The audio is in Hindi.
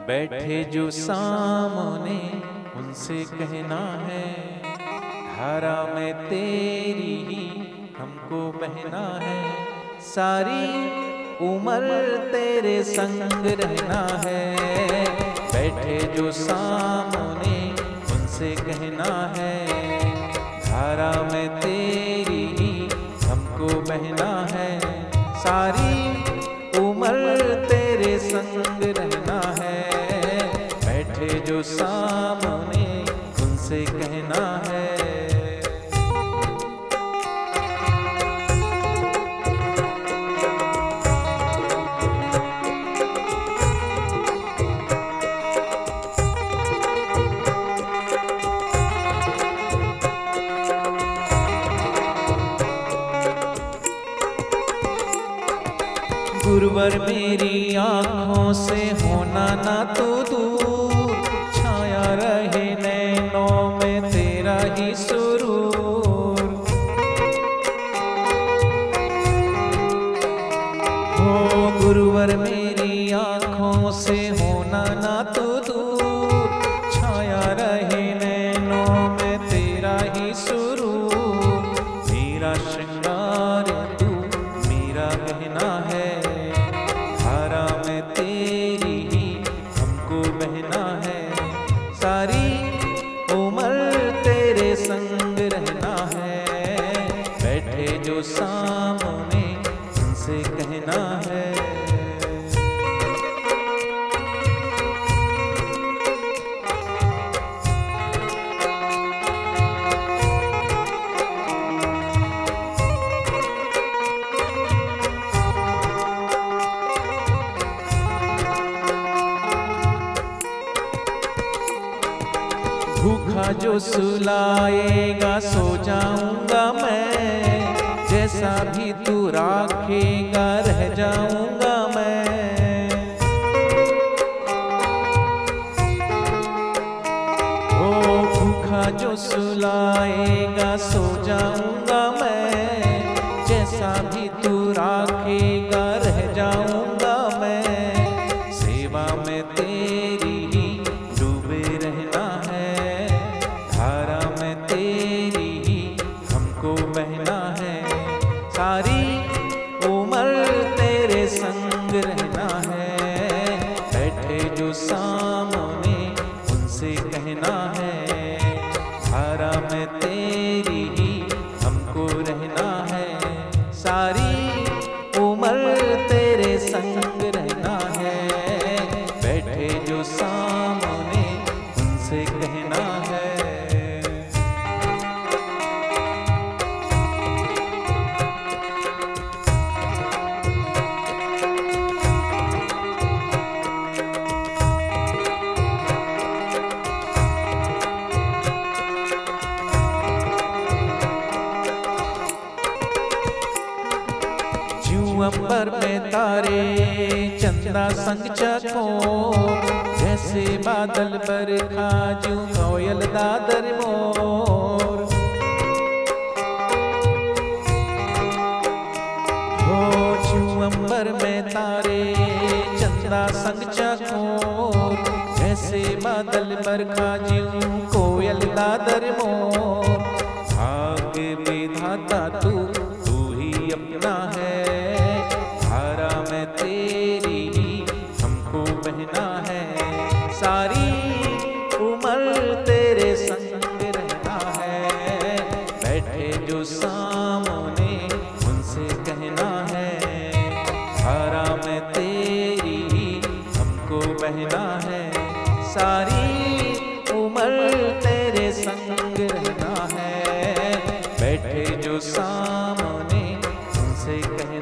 बैठे जो सामने उनसे कहना है, धारा में तेरी ही हमको बहना है। सारी उम्र तेरे संग रहना है। बैठे जो सामने उनसे कहना है, धारा में तेरी ही हमको बहना है। सारी उम्र तेरे संग रहना है। बैठे जो सामने उनसे कहना है। गुरुवर मेरी आँखों से होना ना तो दूर, छाया रहे नैनों में तेरा ही सुरूर। हो गुरुवर मेरी आँखों से होना ना तो दूर, छाया रहे नैनों में तेरा ही सुरूर। मेरा श्रृंगार तू मेरा गहना है, धारा में तेरी ही हमको बहना है। सारी उम्र तेरे संग रहना है। बैठे जो सामने उनसे कहना है। भूखा जो सुलाएगा सो जाऊंगा मैं, जैसा भी तू राखेगा रह जाऊंगा मैं। ओ भूखा जो सुलाएगा सो जाऊंगा मैं, जैसा भी तू राखेगा रह जाऊंगा मैं। सेवा में तेरी ही डूबे रहना है, धारा में तेरी ही हमको बहना है। सारी उम्र तेरे संग रहना है। बैठे जो सामने उनसे कहना है, धारा में तेरी ही हमको रहना है। सारी उम्र तेरे संग रहना है। बैठे जो सामने उनसे कहना है। अंबर में तारे चंदा संग चकोर, जैसे बादल बरखा जू कोयल दादर मोर। हो जू अंबर में तारे चंदा संग चकोर, जैसे बादल बरखा जू कोयल दादर मोर। भाग्य विधाता तू ही अपना है, धारा में तेरी ही हमको बहना है। सारी उम्र तेरे संग रहना है। बैठे जो सामने उनसे कहना है, धारा में तेरी ही हमको बहना है। सारी उम्र तेरे संग रहना है। बैठे जो सामने उनसे कहना